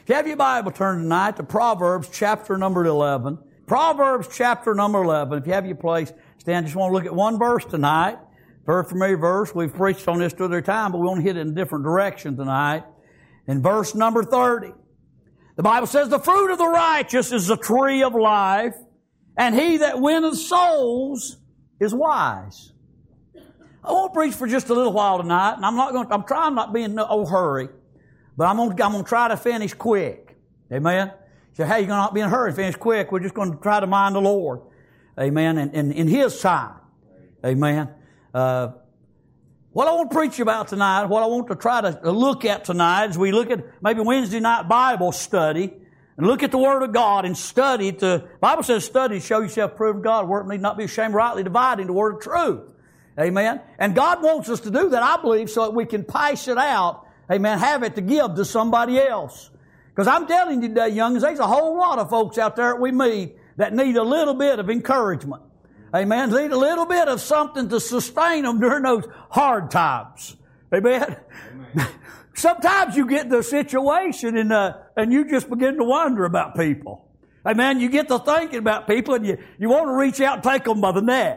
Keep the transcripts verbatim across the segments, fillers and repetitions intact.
If you have your Bible, turn tonight to Proverbs chapter number eleven. Proverbs chapter number eleven. If you have your place, stand. Just want to look at one verse tonight. Very familiar verse. We've preached on this to other time, but we want to hit it in a different direction tonight. In verse number thirty, the Bible says, the fruit of the righteous is the tree of life, and he that winneth souls is wise. I want to preach for just a little while tonight, and I'm not going to, I'm trying not to be in no hurry, but I'm going to, I'm going to try to finish quick. Amen? So, hey, you're going to not be in a hurry, finish quick. We're just going to try to mind the Lord. Amen? And in, in His time. Amen? Uh, what I want to preach about tonight, what I want to try to look at tonight as we look at maybe Wednesday night Bible study and look at the Word of God and study to, the Bible says study to show yourself proved of God, work need not be ashamed, rightly dividing the Word of truth. Amen. And God wants us to do that, I believe, so that we can pass it out. Amen. Have it to give to somebody else. Because I'm telling you today, youngins, there's a whole lot of folks out there that we meet that need a little bit of encouragement. Amen. Need a little bit of something to sustain them during those hard times. Amen. Amen. Sometimes you get in a situation and, uh, and you just begin to wonder about people. Amen. You get to thinking about people and you, you want to reach out and take them by the neck.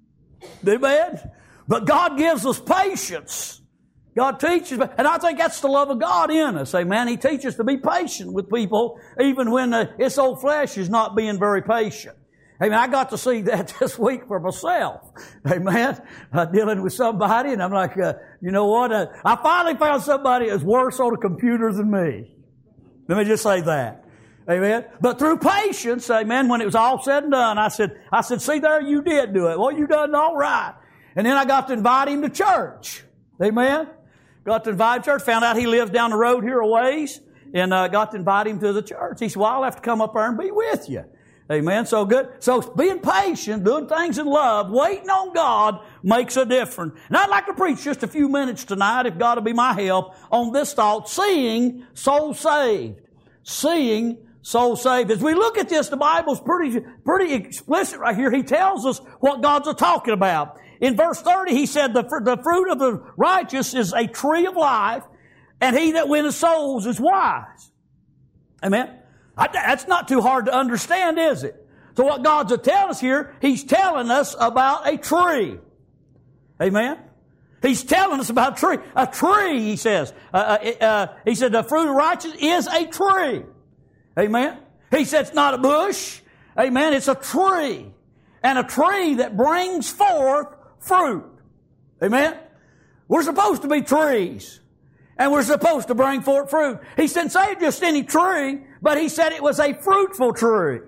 Amen? But God gives us patience. God teaches, and I think that's the love of God in us. Amen? He teaches us to be patient with people even when uh, this old flesh is not being very patient. Amen? I got to see that this week for myself. Amen? Uh, dealing with somebody, and I'm like, uh, you know what? Uh, I finally found somebody that's worse on a computer than me. Let me just say that. Amen. But through patience, amen, when it was all said and done, I said, I said, see there, you did do it. Well, you done all right. And then I got to invite him to church. Amen. Got to invite him to church. Found out he lives down the road here a ways. And uh, got to invite him to the church. He said, well, I'll have to come up there and be with you. Amen. So good. So being patient, doing things in love, waiting on God makes a difference. And I'd like to preach just a few minutes tonight, if God will be my help, on this thought, seeing souls saved. Seeing soul saved. As we look at this, the Bible's pretty, pretty explicit right here. He tells us what God's talking about. In verse thirty, he said, the, the fruit of the righteous is a tree of life, and he that winneth souls is wise. Amen? I, that's not too hard to understand, is it? So what God's telling us here, He's telling us about a tree. Amen? He's telling us about a tree. A tree, He says. Uh, uh, uh, he said the fruit of righteous is a tree. Amen. He said it's not a bush. Amen. It's a tree. And a tree that brings forth fruit. Amen. We're supposed to be trees. And we're supposed to bring forth fruit. He didn't say just any tree, but He said it was a fruitful tree.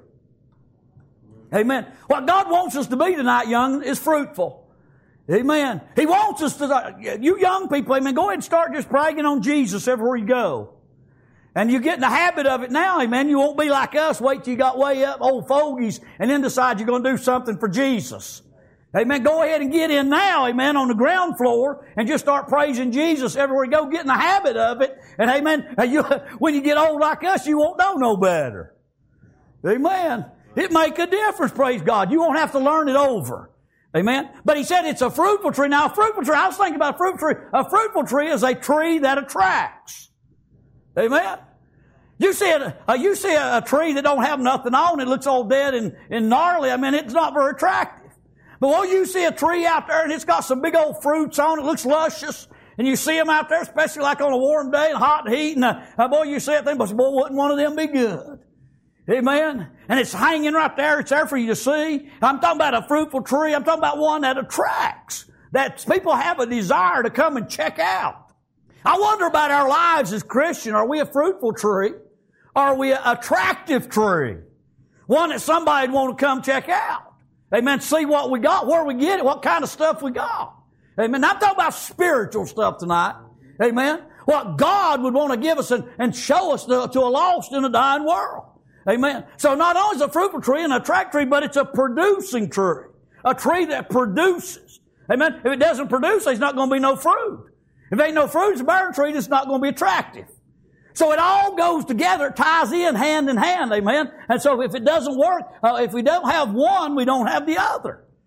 Amen. What God wants us to be tonight, young, is fruitful. Amen. He wants us to, you young people, amen, go ahead and start just bragging on Jesus everywhere you go. And you get in the habit of it now, amen. You won't be like us, wait till you got way up, old fogies, and then decide you're going to do something for Jesus. Amen. Go ahead and get in now, amen, on the ground floor and just start praising Jesus everywhere you go. Get in the habit of it. And amen, you, when you get old like us, you won't know no better. Amen. It make a difference, praise God. You won't have to learn it over. Amen. But He said it's a fruitful tree. Now, a fruitful tree, I was thinking about a fruitful tree. A fruitful tree is a tree that attracts. Amen. You see a, uh, you see a, a tree that don't have nothing on it, looks all dead and, and gnarly. I mean, it's not very attractive. But when you see a tree out there and it's got some big old fruits on it, looks luscious, and you see them out there, especially like on a warm day and hot and heat, and uh, uh, boy, you see that thing, but boy, wouldn't one of them be good? Amen. And it's hanging right there. It's there for you to see. I'm talking about a fruitful tree. I'm talking about one that attracts, that people have a desire to come and check out. I wonder about our lives as Christians. Are we a fruitful tree? Are we an attractive tree? One that somebody would want to come check out. Amen. See what we got, where we get it, what kind of stuff we got. Amen. I'm talking about spiritual stuff tonight. Amen. What God would want to give us and, and show us to, to a lost and a dying world. Amen. So not only is it a fruitful tree and an attractive tree, but it's a producing tree. A tree that produces. Amen. If it doesn't produce, there's not going to be no fruit. If there ain't no fruit, it's a barren tree that's not going to be attractive. So it all goes together, it ties in hand in hand, amen? And so if it doesn't work, uh, if we don't have one, we don't have the other.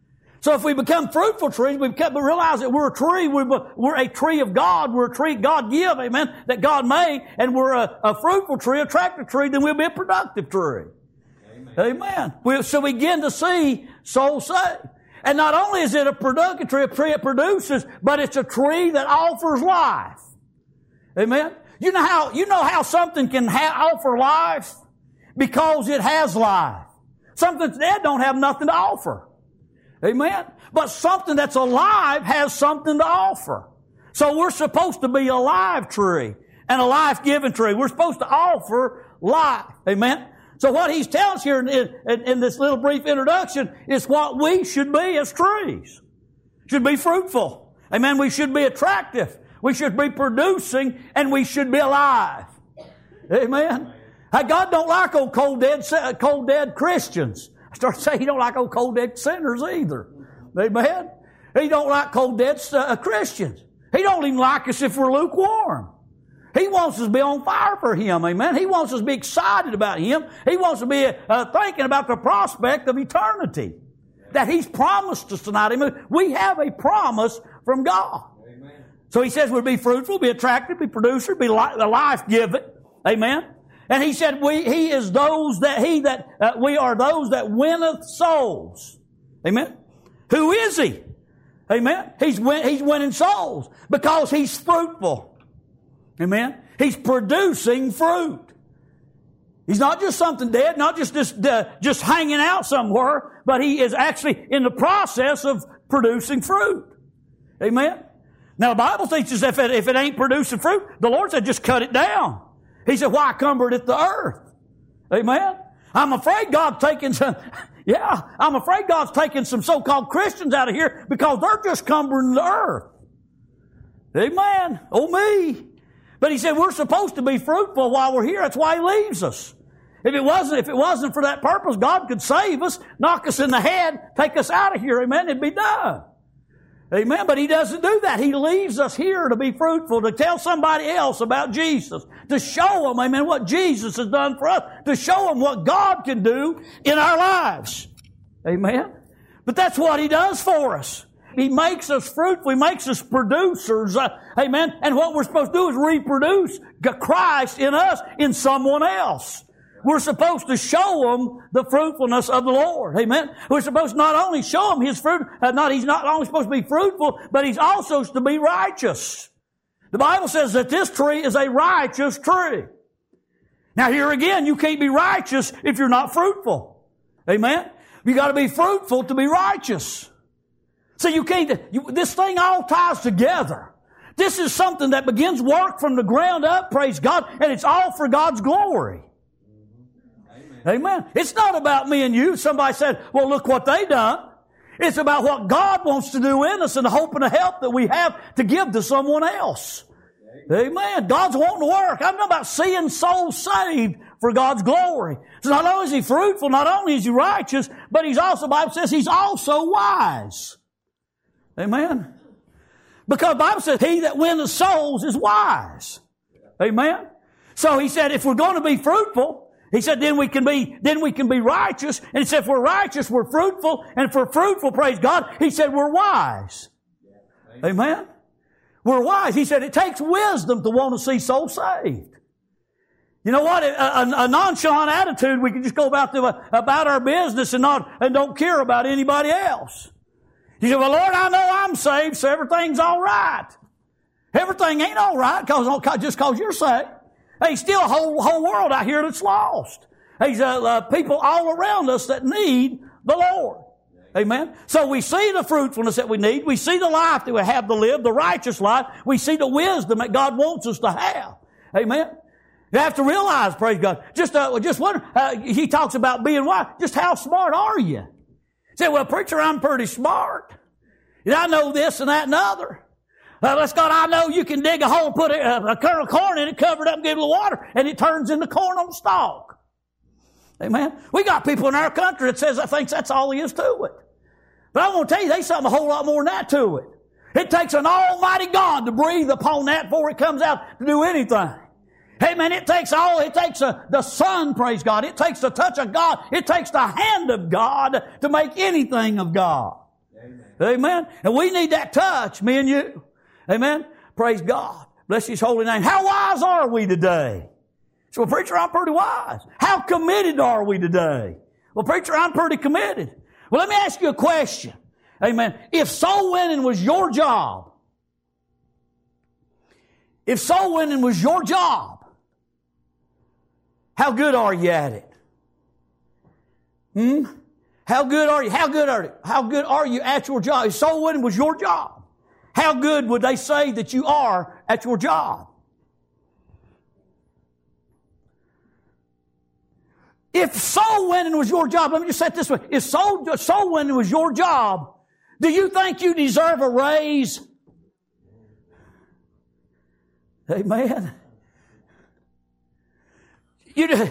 So if we become fruitful trees, we, become, we realize that we're a tree, we're, we're a tree of God, we're a tree God give, amen, that God made, and we're a, a fruitful tree, a attractive tree, then we'll be a productive tree. Amen. Amen. We, so we begin to see souls saved. And not only is it a productive tree, a tree that produces, but it's a tree that offers life. Amen. You know how, you know how something can ha- offer life? Because it has life. Something that's dead don't have nothing to offer. Amen. But something that's alive has something to offer. So we're supposed to be a live tree and a life-giving tree. We're supposed to offer life. Amen. So what he's telling us here in, in, in this little brief introduction is what we should be as trees. Should be fruitful. Amen. We should be attractive. We should be producing, and we should be alive. Amen. Hey, God don't like old cold dead, cold dead Christians. I start saying He don't like old cold dead sinners either. Amen. He don't like cold dead uh, Christians. He don't even like us if we're lukewarm. He wants us to be on fire for Him. Amen. He wants us to be excited about Him. He wants us to be uh, thinking about the prospect of eternity that He's promised us tonight. Amen. We have a promise from God. Amen. So He says we'll be fruitful, be attractive, be producer, be li- life-giving. Amen. And He said we, He is those that, He that, uh, we are those that winneth souls. Amen. Who is He? Amen. He's, win, he's winning souls because He's fruitful. Amen. He's producing fruit. He's not just something dead, not just, just, uh, just hanging out somewhere, but He is actually in the process of producing fruit. Amen. Now the Bible teaches if it, if it ain't producing fruit, the Lord said just cut it down. He said, why cumbered it the earth? Amen. I'm afraid God's taking some, yeah, I'm afraid God's taking some so-called Christians out of here because they're just cumbering the earth. Amen. Oh me. But He said we're supposed to be fruitful while we're here. That's why He leaves us. If it wasn't, if it wasn't for that purpose, God could save us, knock us in the head, take us out of here. Amen. It'd be done. Amen. But He doesn't do that. He leaves us here to be fruitful, to tell somebody else about Jesus, to show them, amen, what Jesus has done for us, to show them what God can do in our lives. Amen. But that's what He does for us. He makes us fruitful. He makes us producers. Uh, amen. And what we're supposed to do is reproduce Christ in us, in someone else. We're supposed to show them the fruitfulness of the Lord. Amen. We're supposed to not only show them His fruit, uh, not He's not only supposed to be fruitful, but He's also to be righteous. The Bible says that this tree is a righteous tree. Now here again, you can't be righteous if you're not fruitful. Amen. You got to be fruitful to be righteous. So you can't. You, this thing all ties together. This is something that begins work from the ground up. Praise God, and it's all for God's glory. Amen. It's not about me and you. Somebody said, well, look what they done. It's about what God wants to do in us and the hope and the help that we have to give to someone else. Amen. God's wanting to work. I'm not about seeing souls saved for God's glory. So not only is He fruitful, not only is He righteous, but He's also, the Bible says, He's also wise. Amen. Because the Bible says, He that winneth souls is wise. Amen. So He said, if we're going to be fruitful, He said, then we can be, then we can be righteous. And He said, if we're righteous, we're fruitful. And if we're fruitful, praise God, He said, we're wise. Yeah. Amen. We're wise. He said, it takes wisdom to want to see souls saved. You know what? A, a, a nonchalant attitude, we can just go about the, about our business and not, and don't care about anybody else. He said, well, Lord, I know I'm saved, so everything's all right. Everything ain't all right cause, just because you're saved. There's still a whole, whole world out here that's lost. There's uh, uh, people all around us that need the Lord. Amen. So we see the fruitfulness that we need. We see the life that we have to live, the righteous life. We see the wisdom that God wants us to have. Amen. You have to realize, praise God, just uh, just wonder, uh, He talks about being wise. Just how smart are you? You say, well, preacher, I'm pretty smart. And I know this and that and other. Uh, let's God, I know you can dig a hole, put a, a kernel of corn in it, cover it up, and give it a little water, and it turns into corn on the stalk. Amen. We got people in our country that says, I think that's all there is to it. But I want to tell you, there's something a whole lot more than that to it. It takes an almighty God to breathe upon that before it comes out to do anything. Hey man, it takes all, it takes a, the sun, praise God. It takes the touch of God. It takes the hand of God to make anything of God. Amen. Amen. And we need that touch, me and you. Amen. Praise God. Bless His holy name. How wise are we today? So, well, preacher, I'm pretty wise. How committed are we today? Well, preacher, I'm pretty committed. Well, let me ask you a question. Amen. If soul winning was your job, if soul winning was your job, how good are you at it? Hmm? How good are you? How good are you? How good are you at your job? If soul winning was your job, how good would they say that you are at your job? If soul winning was your job, let me just say it this way. If soul, soul winning was your job, do you think you deserve a raise? Amen. You do.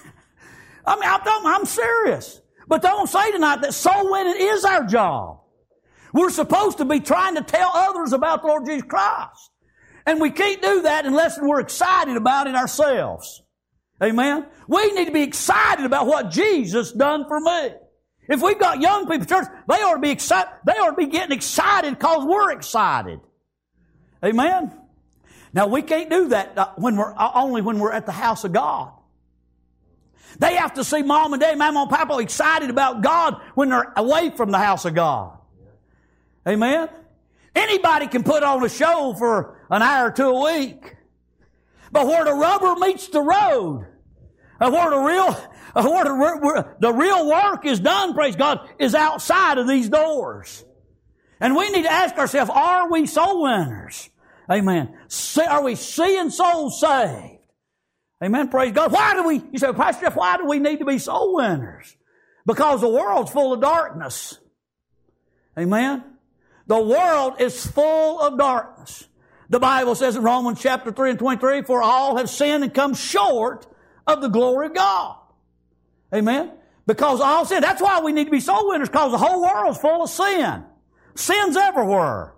I mean, I'm, I'm serious. But don't say tonight that soul winning is our job. We're supposed to be trying to tell others about the Lord Jesus Christ. And we can't do that unless we're excited about it ourselves. Amen? We need to be excited about what Jesus done for me. If we've got young people in church, they ought to be excited. They ought to be getting excited because we're excited. Amen? Now, we can't do that when we're only when we're at the house of God. They have to see mom and dad, mama and papa excited about God when they're away from the house of God. Amen? Anybody can put on a show for an hour or two a week. But where the rubber meets the road, and where the real, where the, where the real work is done, praise God, is outside of these doors. And we need to ask ourselves, are we soul winners? Amen. Are we seeing souls saved? Amen. Praise God. Why do we, you say, Pastor Jeff, why do we need to be soul winners? Because the world's full of darkness. Amen. The world is full of darkness. The Bible says in Romans chapter three and twenty-three, for all have sinned and come short of the glory of God. Amen. Because all sin. That's why we need to be soul winners, because the whole world's full of sin. Sin's everywhere.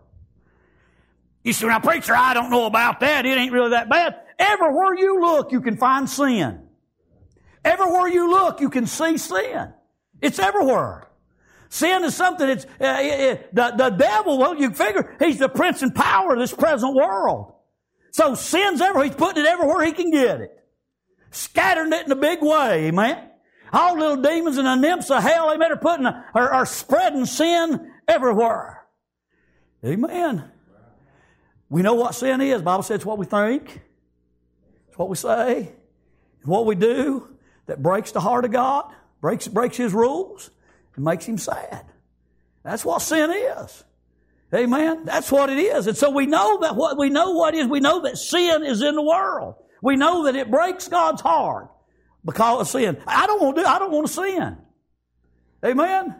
You say, now preacher, I don't know about that. It ain't really that bad. Everywhere you look, you can find sin. Everywhere you look, you can see sin. It's everywhere. Sin is something that's, uh, it, it, the, the devil, well, you figure, he's the prince and power of this present world. So sin's everywhere. He's putting it everywhere he can get it. Scattering it in a big way, amen? All little demons and the nymphs of hell, amen, are putting, a, are, are spreading sin everywhere. Amen. We know what sin is. The Bible says it's what we think. It's what we say. It's what we do that breaks the heart of God, breaks, breaks His rules, and makes Him sad. That's what sin is. Amen. That's what it is. And so we know that what we know what is, we know that sin is in the world. We know that it breaks God's heart because of sin. I don't want to do, I don't want to sin. Amen.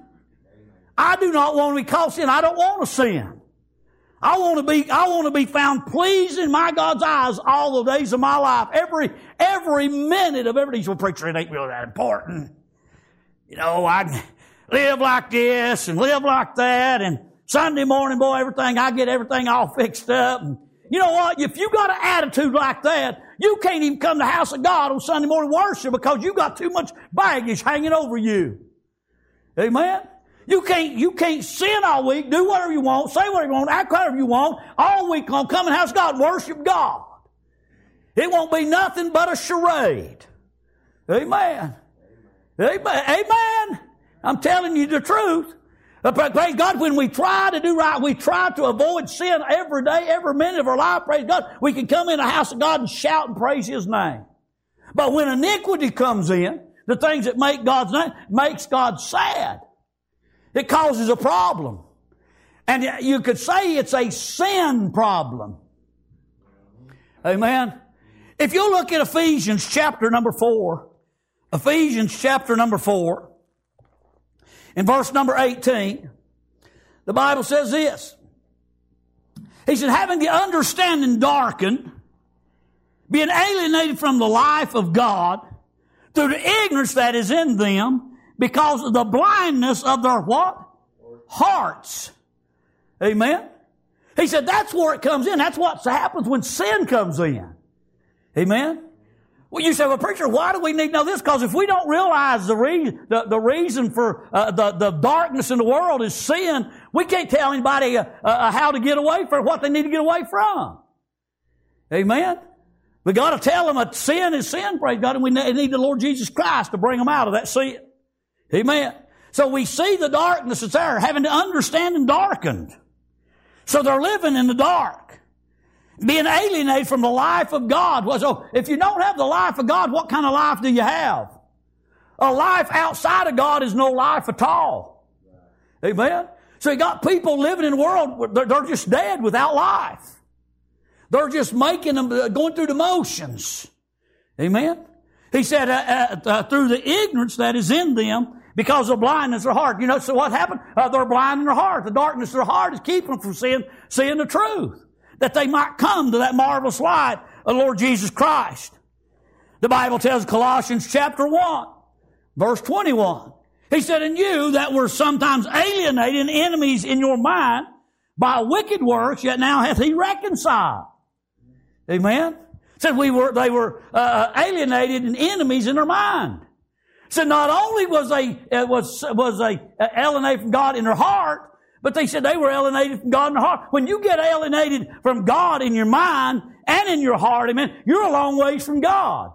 I do not want to be caught sin. I don't want to sin. I want to be, I want to be found pleasing in my God's eyes all the days of my life. Every, every minute of every day. Well, preacher, it ain't really that important. You know, I can live like this and live like that, and Sunday morning, boy, everything, I get everything all fixed up. And you know what? If you got an attitude like that, you can't even come to the house of God on Sunday morning worship because you got too much baggage hanging over you. Amen? You can't, you can't sin all week, do whatever you want, say whatever you want, act whatever you want, all week long, come in the house of God and worship God. It won't be nothing but a charade. Amen. Amen. Amen. I'm telling you the truth. But praise God, when we try to do right, we try to avoid sin every day, every minute of our life, praise God, we can come in the house of God and shout and praise His name. But when iniquity comes in, the things that make God's name, makes God sad. It causes a problem. And you could say it's a sin problem. Amen. If you look at Ephesians chapter number four, Ephesians chapter number four, in verse number eighteen, the Bible says this. He said, having the understanding darkened, being alienated from the life of God through the ignorance that is in them, because of the blindness of their what? Hearts. Amen? He said that's where it comes in. That's what happens when sin comes in. Amen? Well, you say, well, preacher, why do we need to know this? Because if we don't realize the, re- the, the reason for uh, the, the darkness in the world is sin, we can't tell anybody uh, uh, how to get away from what they need to get away from. Amen? We got to tell them that sin is sin, praise God, and we need the Lord Jesus Christ to bring them out of that sin. Amen? So we see the darkness that's there, having to understand and darkened. So they're living in the dark, being alienated from the life of God. Well, so if you don't have the life of God, what kind of life do you have? A life outside of God is no life at all. Amen? So you got people living in a world, they're, they're just dead without life. They're just making them, going through the motions. Amen? He said, uh, uh, uh, through the ignorance that is in them, because of blindness of their heart. You know, so what happened? Uh, they're blind in their heart. The darkness of their heart is keeping them from seeing, seeing the truth. That they might come to that marvelous light of the Lord Jesus Christ. The Bible tells Colossians chapter one, verse twenty-one. He said, and you that were sometimes alienated and enemies in your mind by wicked works, yet now hath he reconciled. Amen? Said we were, they were uh, alienated and enemies in their mind. So not only was they uh, was was they uh, alienated from God in their heart, but they said they were alienated from God in their heart. When you get alienated from God in your mind and in your heart, amen, you're a long ways from God.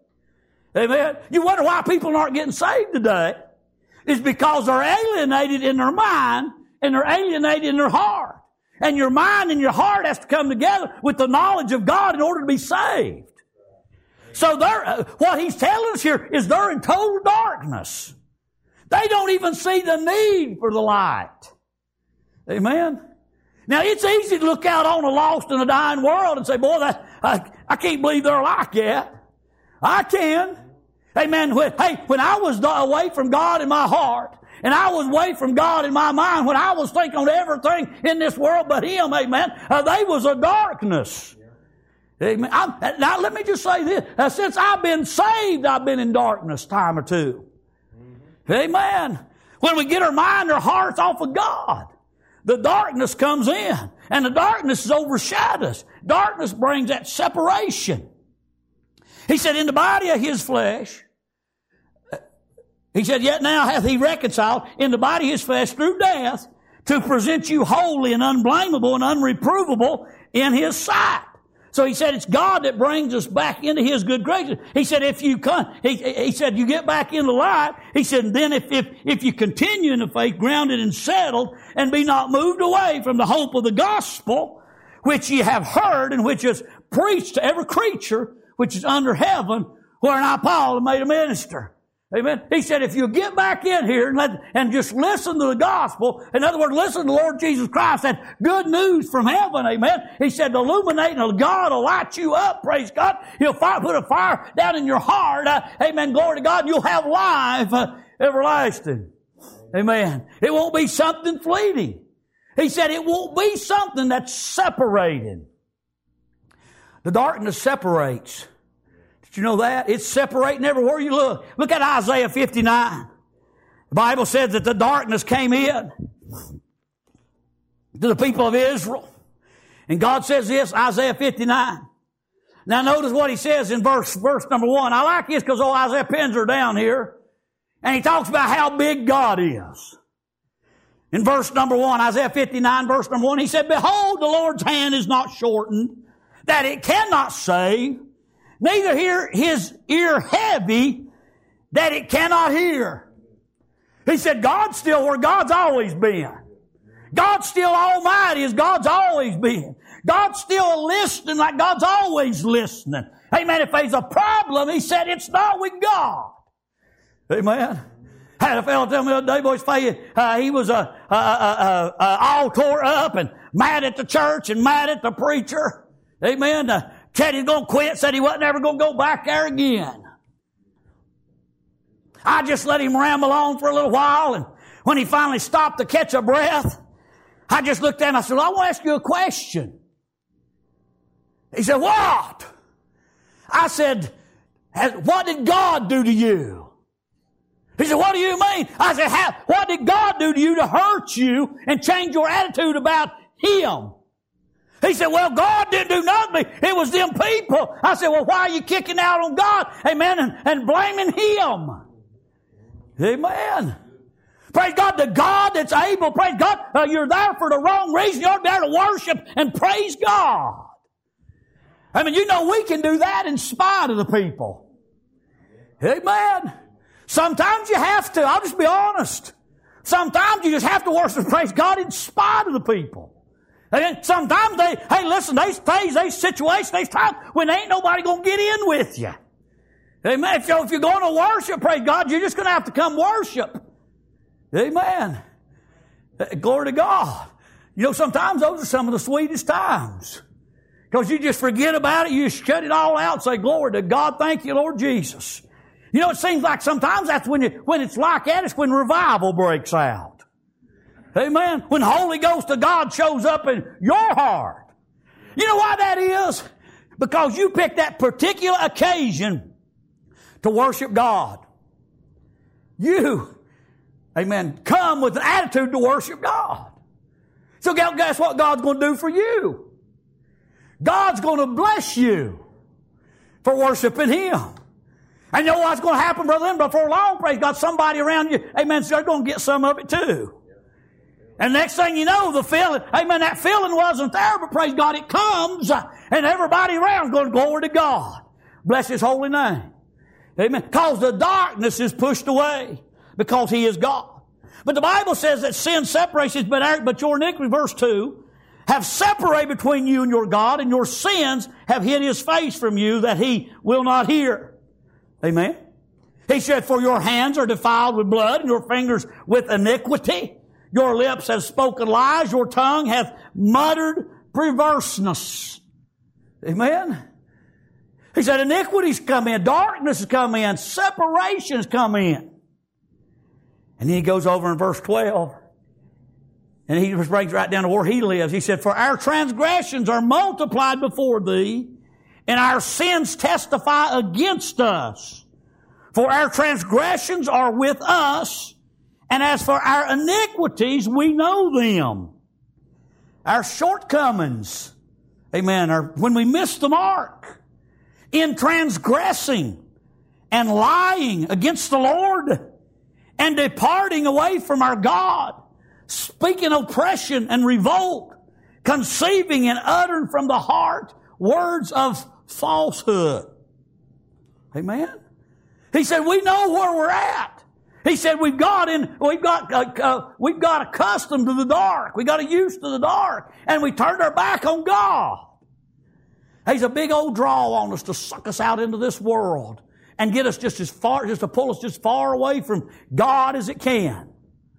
Amen. You wonder why people aren't getting saved today. It's because they're alienated in their mind and they're alienated in their heart. And your mind and your heart has to come together with the knowledge of God in order to be saved. So they're, uh, what he's telling us here is they're in total darkness. They don't even see the need for the light. Amen? Now, it's easy to look out on a lost and a dying world and say, boy, that, I, I can't believe they're like that. I can. Amen. When, hey, when I was away from God in my heart, and I was away from God in my mind, when I was thinking on everything in this world but Him, amen, uh, they was a darkness. Amen. I'm, now, let me just say this. Uh, since I've been saved, I've been in darkness time or two. Mm-hmm. Amen. When we get our mind, our hearts off of God, the darkness comes in. And the darkness is overshadows. Darkness brings that separation. He said, in the body of His flesh, He said, yet now hath He reconciled in the body of His flesh through death to present you holy and unblameable and unreprovable in His sight. So he said, it's God that brings us back into His good graces. He said, if you come, he, he said, you get back in the light. He said, then if, if, if you continue in the faith, grounded and settled, and be not moved away from the hope of the gospel, which ye have heard and which is preached to every creature which is under heaven, wherein I, Paul, have made a minister. Amen. He said, if you get back in here and let, and just listen to the gospel, in other words, listen to the Lord Jesus Christ, that good news from heaven, amen. He said, the illuminating of God will light you up, praise God. He'll fire, put a fire down in your heart, uh, amen, glory to God, and you'll have life uh, everlasting. Amen. It won't be something fleeting. He said, it won't be something that's separated. The darkness separates. Did you know that? It's separating everywhere you look. Look at Isaiah fifty-nine. The Bible says that the darkness came in to the people of Israel. And God says this, Isaiah fifty-nine. Now notice what He says in verse, verse number one. I like this because old Isaiah pins are down here. And he talks about how big God is. In verse number one, Isaiah fifty-nine, verse number one, he said, behold, the Lord's hand is not shortened, that it cannot save, neither hear His ear heavy, that it cannot hear. He said, God's still where God's always been. God's still almighty as God's always been. God's still listening like God's always listening. Amen. If there's a problem, He said, it's not with God. Amen. I had a fellow tell me the other day, boys, uh, he was uh, uh, uh, uh, all tore up and mad at the church and mad at the preacher. Amen. Uh, said he's going to quit, said he wasn't ever going to go back there again. I just let him ramble on for a little while, and when he finally stopped to catch a breath, I just looked at him and I said, well, I want to ask you a question. He said, what? I said, what did God do to you? He said, what do you mean? I said, How, what did God do to you to hurt you and change your attitude about Him? He said, well, God didn't do nothing. It was them people. I said, well, why are you kicking out on God? Amen. And, and blaming Him. Amen. Praise God, the God that's able. Praise God, uh, you're there for the wrong reason. You ought to be there to worship and praise God. I mean, you know we can do that in spite of the people. Amen. Sometimes you have to. I'll just be honest. Sometimes you just have to worship and praise God in spite of the people. And sometimes they, hey, listen, there's days, there's situations, there's times when ain't nobody going to get in with you. Amen. If you're, if you're going to worship, praise God, you're just going to have to come worship. Amen. Glory to God. You know, sometimes those are some of the sweetest times. Because you just forget about it, you just shut it all out and say, glory to God, thank you, Lord Jesus. You know, it seems like sometimes that's when you, when it's like that, it's when revival breaks out. Amen. When the Holy Ghost of God shows up in your heart. You know why that is? Because you picked that particular occasion to worship God. You, amen, come with an attitude to worship God. So guess what God's going to do for you? God's going to bless you for worshiping Him. And you know what's going to happen, brother? And before long, praise God, somebody around you, amen, so they're going to get some of it too. And next thing you know, the feeling, amen, that feeling wasn't there, but praise God, it comes, and everybody around is going to glory to God. Bless His holy name. Amen. Because the darkness is pushed away because He is God. But the Bible says that sin separates us, but, but your iniquity, verse two, have separated between you and your God, and your sins have hid His face from you that He will not hear. Amen. He said, for your hands are defiled with blood, and your fingers with iniquity. Your lips have spoken lies. Your tongue hath muttered perverseness. Amen. He said, iniquities come in, darkness has come in, separations come in. And then he goes over in verse twelve, and he just brings right down to where he lives. He said, for our transgressions are multiplied before thee, and our sins testify against us. For our transgressions are with us, and as for our iniquities, we know them. Our shortcomings, amen, are when we miss the mark in transgressing and lying against the Lord and departing away from our God, speaking oppression and revolt, conceiving and uttering from the heart words of falsehood. Amen. He said, we know where we're at. He said, we've got in, we've got, uh, uh, we've got accustomed to the dark. We got used to the dark, and we turned our back on God. He's a big old draw on us to suck us out into this world and get us just as far, just to pull us just far away from God as it can.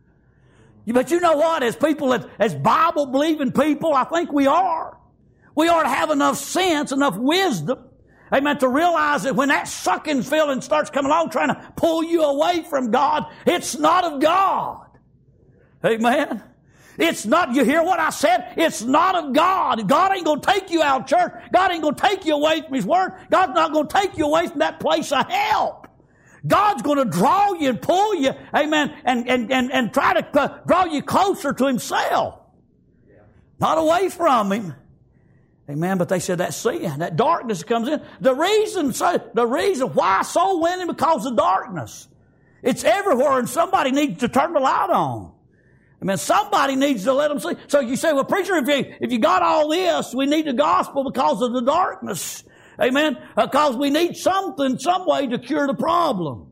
But you know what? As people, as, as Bible-believing people, I think we are. We ought to have enough sense, enough wisdom, amen, to realize that when that sucking feeling starts coming along trying to pull you away from God, it's not of God. Amen. It's not, you hear what I said? It's not of God. God ain't going to take you out of church. God ain't going to take you away from His Word. God's not going to take you away from that place of help. God's going to draw you and pull you, amen, and, and, and, and try to uh, draw you closer to Himself. Not away from Him. Amen. But they said that sin, that darkness comes in. The reason, the reason why soul winning, because of darkness. It's everywhere, and somebody needs to turn the light on. I mean, somebody needs to let them see. So you say, well, preacher, if you, if you got all this, we need the gospel because of the darkness. Amen. Because we need something, some way to cure the problem.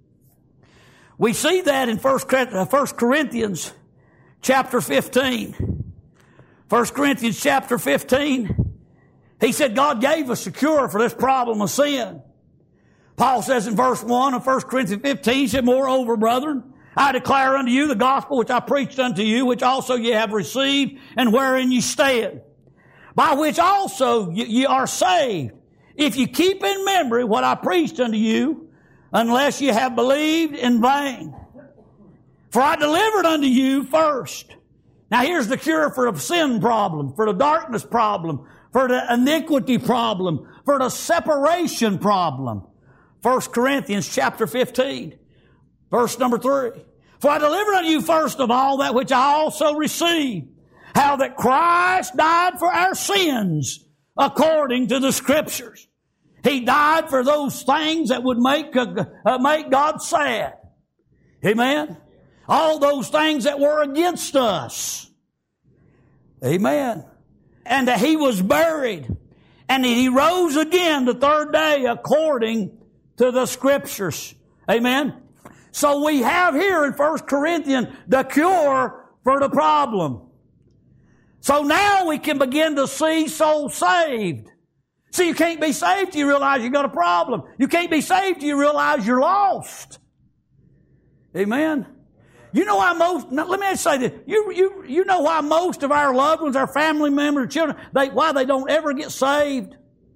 We see that in First Corinthians chapter fifteen. First Corinthians chapter fifteen. He said God gave us a cure for this problem of sin. Paul says in verse one of First Corinthians fifteen, he said, moreover, brethren, I declare unto you the gospel which I preached unto you, which also ye have received, and wherein ye stand, by which also ye, ye are saved, if you keep in memory what I preached unto you, unless ye have believed in vain. For I delivered unto you first. Now here's the cure for the sin problem, for the darkness problem, for the iniquity problem, for the separation problem. First Corinthians chapter fifteen, verse number three. For I delivered unto you first of all that which I also received, how that Christ died for our sins according to the Scriptures. He died for those things that would make, uh, uh, make God sad. Amen? All those things that were against us. Amen. And that He was buried. And He rose again the third day according to the Scriptures. Amen. So we have here in First Corinthians the cure for the problem. So now we can begin to see souls saved. See, you can't be saved till you realize you got a problem. You can't be saved till you realize you're lost. Amen. You know why most, now let me just say this. You, you, you know why most of our loved ones, our family members, children, they, why they don't ever get saved?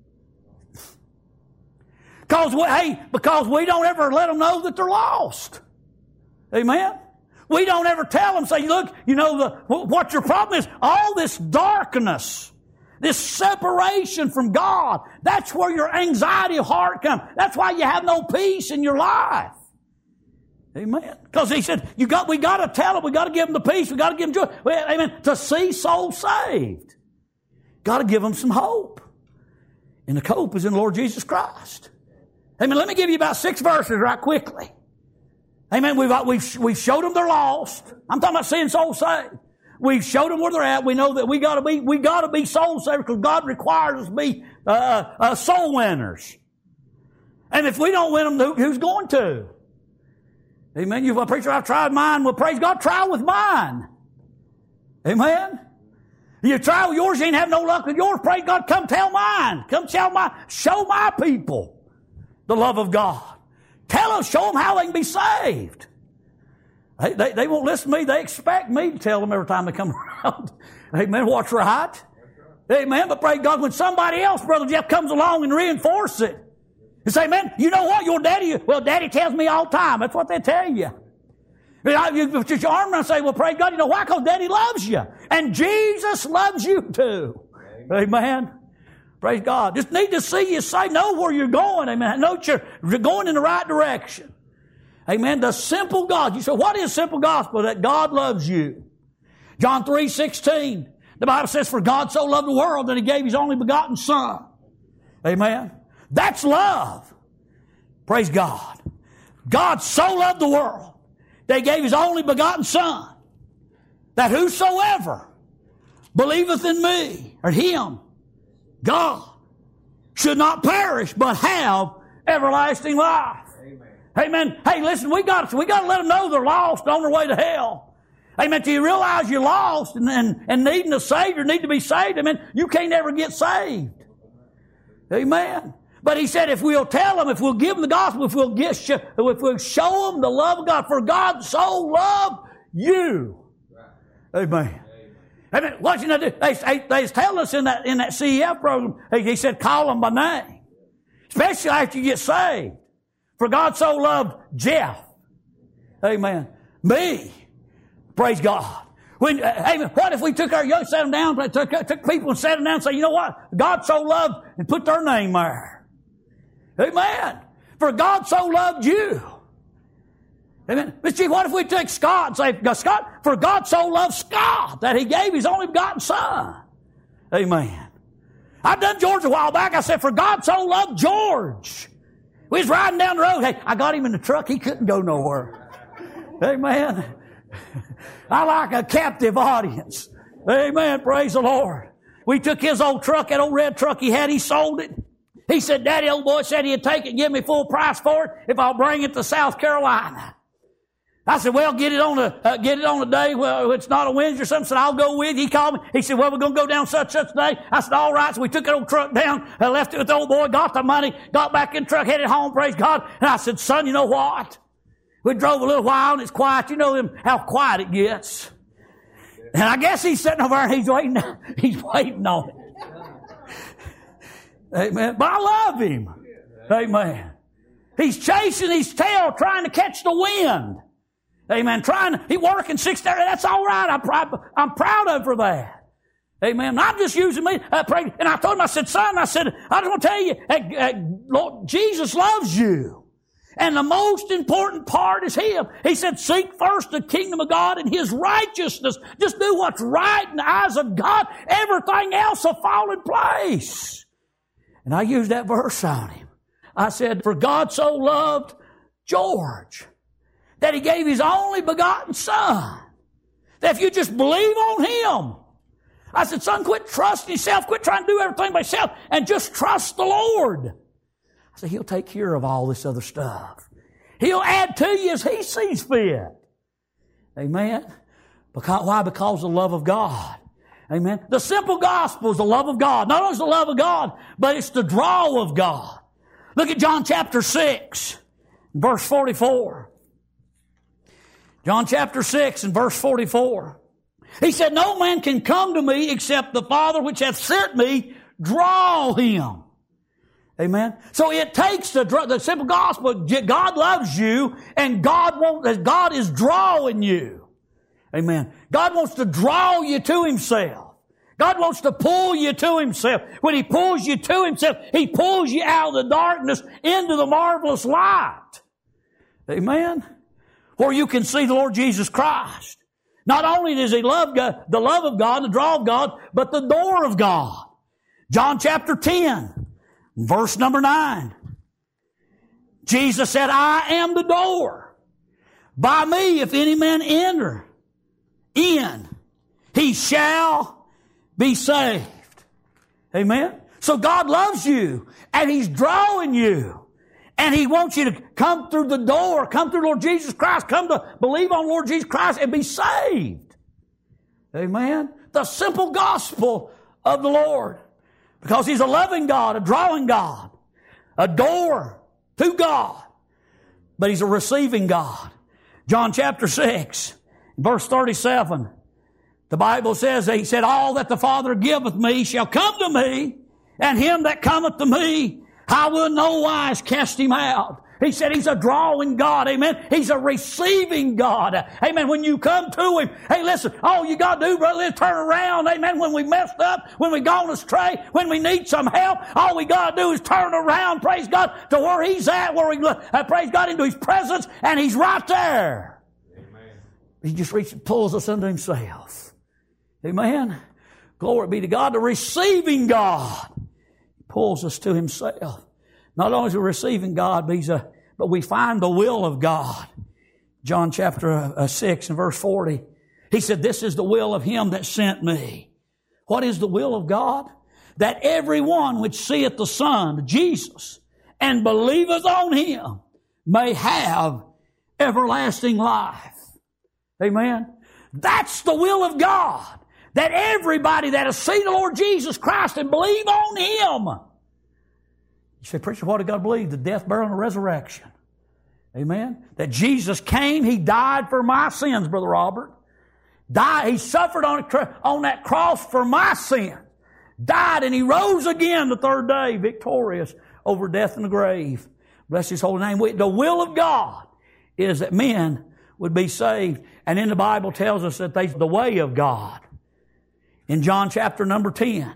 Because we, hey, because we don't ever let them know that they're lost. Amen. We don't ever tell them, say, look, you know, the, what your problem is, all this darkness, this separation from God, that's where your anxiety of heart comes. That's why you have no peace in your life. Amen. Because He said, you got, we got to tell them, we got to give them the peace, we got to give them joy. Well, amen. To see souls saved, got to give them some hope. And the hope is in the Lord Jesus Christ. Amen. Let me give you about six verses right quickly. Amen. We've, we've, we've showed them they're lost. I'm talking about seeing souls saved. We've showed them where they're at. We know that we gotta be, we gotta be soul savers because God requires us to be, uh, uh, soul winners. And if we don't win them, who's going to? Amen. You've a preacher, I've tried mine. Well, praise God, try with mine. Amen. You try with yours, you ain't have no luck with yours. Praise God, come tell mine. Come tell my, show my people the love of God. Tell them, show them how they can be saved. They, they, they won't listen to me. They expect me to tell them every time they come around. Amen. What's right? Amen. But praise God, when somebody else, Brother Jeff, comes along and reinforce it and say, man, you know what? Your daddy, well, daddy tells me all the time. That's what they tell you. You put your arm around and say, well, praise God, you know why? Because daddy loves you. And Jesus loves you too. Amen. Amen. Praise God. Just need to see you say, know where you're going. Amen. Know that you're going in the right direction. Amen. The simple God. You say, what is simple gospel? That God loves you. John three sixteen. The Bible says, for God so loved the world that He gave His only begotten Son. Amen. That's love. Praise God. God so loved the world that He gave His only begotten Son, that whosoever believeth in me, or Him, God, should not perish, but have everlasting life. Amen. Amen. Hey, listen, we got we got to let them know they're lost on their way to hell. Amen. Do you realize you're lost and, and, and needing a Savior, need to be saved? Amen. You can't ever get saved. Amen. But He said if we'll tell them, if we'll give them the gospel, if we'll, get, if we'll show them the love of God, for God so loved you. Amen. Amen. What you know do? They, they, they tell us in that in that C E F program. He, he said, call them by name, especially after you get saved. For God so loved Jeff. Amen. Me. Praise God. When, uh, amen. What if we took our young, sat them down, took, took people and sat them down and say, you know what? God so loved, and put their name there. Amen. For God so loved you. Amen. But see, what if we took Scott and say, Scott, for God so loved Scott that He gave His only begotten Son. Amen. I've done George a while back. I said, for God so loved George. We was riding down the road. Hey, I got him in the truck. He couldn't go nowhere. Amen. I like a captive audience. Amen. Praise the Lord. We took his old truck, that old red truck he had, he sold it. He said, Daddy, old boy said he'd take it and give me full price for it if I'll bring it to South Carolina. I said, well, get it on a, uh, get it on a day where it's not a Wednesday or something. I said, I'll go with you. He called me. He said, well, we're going to go down such, such day. I said, all right. So we took that old truck down, uh, left it with the old boy, got the money, got back in the truck, headed home, praise God. And I said, son, you know what? We drove a little while and it's quiet. You know them, how quiet it gets. And I guess he's sitting over there and he's waiting, he's waiting on it. Amen. But I love him. Amen. He's chasing his tail, trying to catch the wind. Amen. Trying, he working six thirty. That's all right. I'm proud, I'm proud of for that. Amen. Not just using me. I prayed, and I told him, I said, son, I said, I just want to tell you, uh, uh, Lord, Jesus loves you. And the most important part is Him. He said, seek first the kingdom of God and His righteousness. Just do what's right in the eyes of God. Everything else will fall in place. And I used that verse on him. I said, for God so loved George that He gave His only begotten Son. That if you just believe on Him. I said, son, quit trusting yourself. Quit trying to do everything by yourself and just trust the Lord. I said, He'll take care of all this other stuff. He'll add to you as He sees fit. Amen. Because, why? Because of the love of God. Amen. The simple gospel is the love of God. Not only is the love of God, but it's the draw of God. Look at John chapter six, verse forty-four. John chapter six and verse forty-four. He said, no man can come to me except the Father which hath sent me draw him. Amen. So it takes the, the simple gospel. God loves you and God wants, God is drawing you. Amen. God wants to draw you to Himself. God wants to pull you to Himself. When He pulls you to Himself, He pulls you out of the darkness into the marvelous light. Amen. Where you can see the Lord Jesus Christ. Not only does He love God, the love of God, the draw of God, but the door of God. John chapter ten. Verse number nine. Jesus said, I am the door. By me, if any man enter in, he shall be saved. Amen. So God loves you and He's drawing you. And He wants you to come through the door, come through Lord Jesus Christ, come to believe on Lord Jesus Christ and be saved. Amen. The simple gospel of the Lord. Because He's a loving God, a drawing God, a door to God. But He's a receiving God. John chapter six, verse thirty-seven. The Bible says, He said, all that the Father giveth me shall come to me, and him that cometh to me, I will no wise cast him out. He said He's a drawing God. Amen. He's a receiving God. Amen. When you come to Him, hey, listen, all you got to do, brother, is turn around. Amen. When we messed up, when we gone astray, when we need some help, all we got to do is turn around, praise God, to where He's at, where we uh, praise God into His presence, and He's right there. Amen. He just reaches, pulls us into Himself. Amen. Glory be to God. The receiving God pulls us to Himself. Not only is He receiving God, but, he's a, but we find the will of God. John chapter six and verse forty. He said, this is the will of Him that sent me. What is the will of God? That everyone which seeth the Son, Jesus, and believeth on Him may have everlasting life. Amen. That's the will of God. That everybody that has seen the Lord Jesus Christ and believe on Him. You say, preacher, what did God believe? The death, burial, and the resurrection. Amen. That Jesus came, He died for my sins, Brother Robert. Died, He suffered on, on that cross for my sin. Died and He rose again the third day, victorious over death and the grave. Bless His holy name. The will of God is that men would be saved. And then the Bible tells us that they the way of God. In John chapter number ten,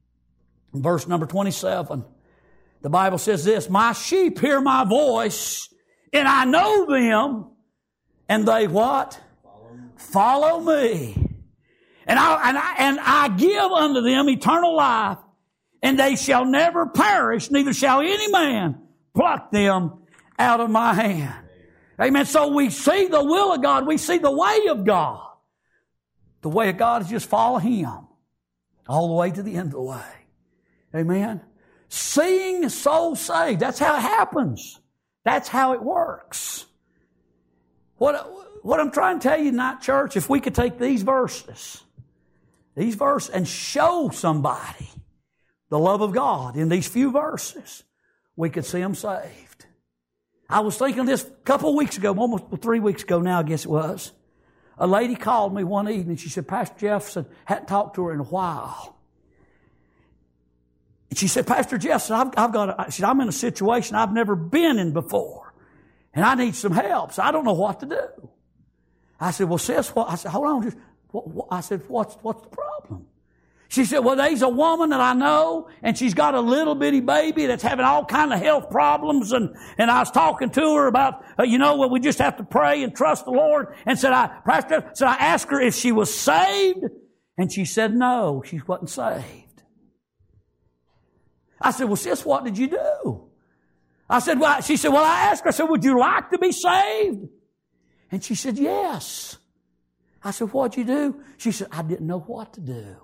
verse number twenty-seven, the Bible says this, my sheep hear my voice, and I know them, and they what? Follow, Follow me. And I, and, I, and I give unto them eternal life, and they shall never perish, neither shall any man pluck them out of my hand. Amen. So we see the will of God. We see the way of God. The way of God is just follow Him all the way to the end of the way. Amen. Seeing soul saved. That's how it happens. That's how it works. What, what I'm trying to tell you tonight, church, if we could take these verses, these verses, and show somebody the love of God in these few verses, we could see them saved. I was thinking of this a couple of weeks ago, almost three weeks ago now, I guess it was. A lady called me one evening. She said, Pastor Jeff said, hadn't talked to her in a while. And she said, Pastor Jeff said, I've, I've got a, she said, I'm in a situation I've never been in before. And I need some help. So I don't know what to do. I said, well, sis, what? I said, hold on. Just, what, what? I said, what's, what's the problem? She said, well, there's a woman that I know, and she's got a little bitty baby that's having all kind of health problems, and, and I was talking to her about, uh, you know, well, we just have to pray and trust the Lord, and said, I, Pastor, said I asked her if she was saved, and she said no, she wasn't saved. I said, well, sis, what did you do? I said, well, she said, well, I asked her, I said, would you like to be saved? And she said, yes. I said, what'd you do? She said, I didn't know what to do.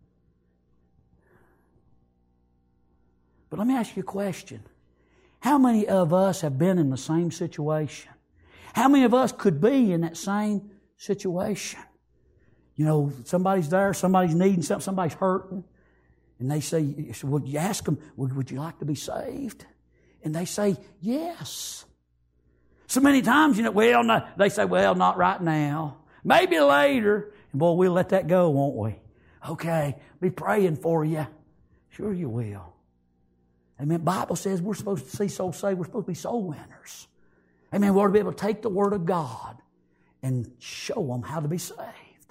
But let me ask you a question. How many of us have been in the same situation? How many of us could be in that same situation? You know, somebody's there, somebody's needing something, somebody's hurting, and they say, would you ask them, would, would you like to be saved? And they say, yes. So many times, you know, well, no, they say, well, not right now. Maybe later. And boy, we'll let that go, won't we? Okay, be praying for you. Sure you will. Amen. The Bible says we're supposed to see souls saved. We're supposed to be soul winners. Amen. We ought to be able to take the Word of God and show them how to be saved.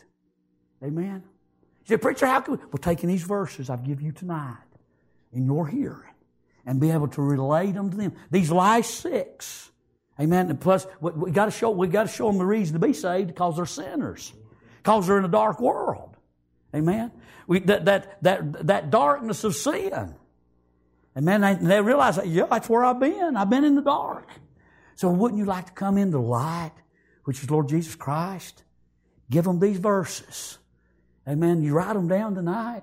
Amen. You say, preacher, how can we? Well, taking these verses I've given you tonight in your hearing and be able to relate them to them. These last six. Amen. And plus, we, we got to show we got to show them the reason to be saved because they're sinners, because they're in a dark world. Amen. We, that that that that darkness of sin. And man, they, they realize that, yeah, that's where I've been. I've been in the dark. So wouldn't you like to come into the light, which is Lord Jesus Christ? Give them these verses. Amen. You write them down tonight.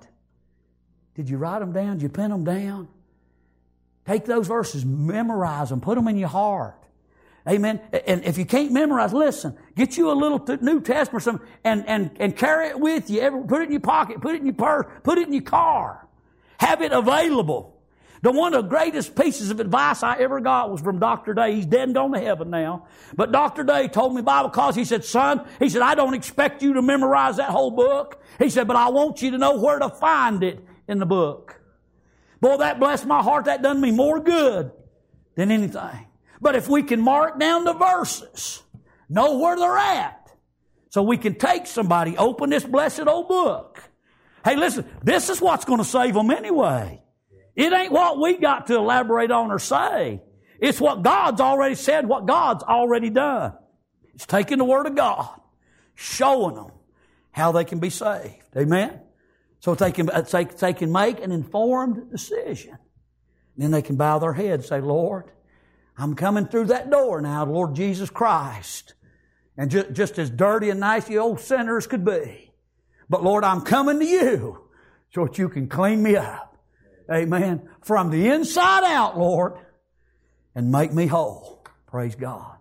Did you write them down? Did you pen them down? Take those verses, memorize them, put them in your heart. Amen. And if you can't memorize, listen, get you a little New Testament or something and, and, and carry it with you. Put it in your pocket, put it in your purse, put it in your car. Have it available. The one of the greatest pieces of advice I ever got was from Doctor Day. He's dead and gone to heaven now. But Doctor Day told me Bible cause he said, son, he said, I don't expect you to memorize that whole book. He said, but I want you to know where to find it in the book. Boy, that blessed my heart. That done me more good than anything. But if we can mark down the verses, know where they're at, so we can take somebody, open this blessed old book. Hey, listen, this is what's going to save them anyway. It ain't what we got to elaborate on or say. It's what God's already said, what God's already done. It's taking the Word of God, showing them how they can be saved. Amen? So they can, they can make an informed decision. Then they can bow their head and say, Lord, I'm coming through that door now, Lord Jesus Christ. And just, just as dirty and nice the old sinners could be. But Lord, I'm coming to you so that you can clean me up. Amen. From the inside out, Lord, and make me whole. Praise God.